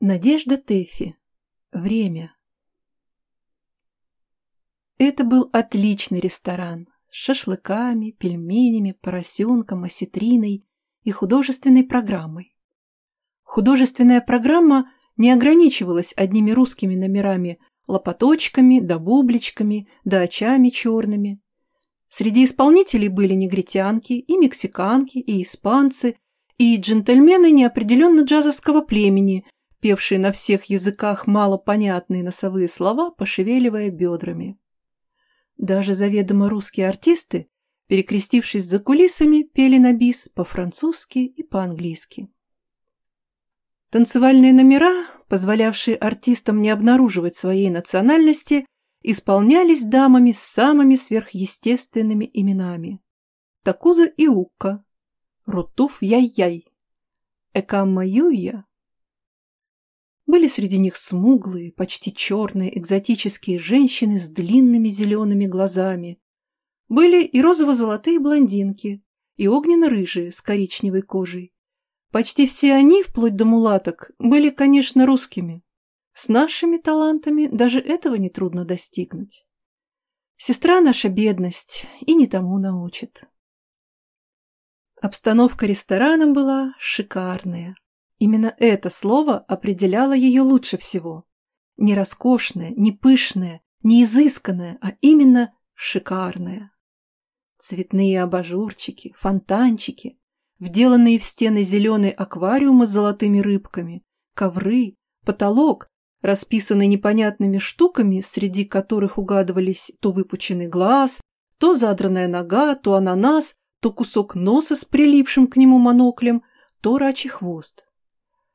Надежда Тэффи. Время. Это был отличный ресторан с шашлыками, пельменями, поросенком, осетриной и художественной программой. Художественная программа не ограничивалась одними русскими номерами, лопаточками, да бубличками, да очами черными. Среди исполнителей были негритянки, и мексиканки, и испанцы, и джентльмены неопределенно джазовского племени, певшие на всех языках малопонятные носовые слова, пошевеливая бедрами. Даже заведомо русские артисты, перекрестившись за кулисами, пели на бис по-французски и по-английски. Танцевальные номера, позволявшие артистам не обнаруживать своей национальности, исполнялись дамами с самыми сверхъестественными именами: Такуза Иукка, Рутуф Яй-Яй, Экамма Юйя. Были среди них смуглые, почти черные, экзотические женщины с длинными зелеными глазами. Были и розово-золотые блондинки, и огненно-рыжие с коричневой кожей. Почти все они, вплоть до мулаток, были, конечно, русскими. С нашими талантами даже этого нетрудно достигнуть. Сестра наша бедность и не тому научит. Обстановка ресторана была шикарная. Именно это слово определяло ее лучше всего. Не роскошная, не пышная, не изысканная, а именно шикарная. Цветные абажурчики, фонтанчики, вделанные в стены зеленые аквариумы с золотыми рыбками, ковры, потолок, расписанный непонятными штуками, среди которых угадывались то выпученный глаз, то задранная нога, то ананас, то кусок носа с прилипшим к нему моноклем, то рачий хвост.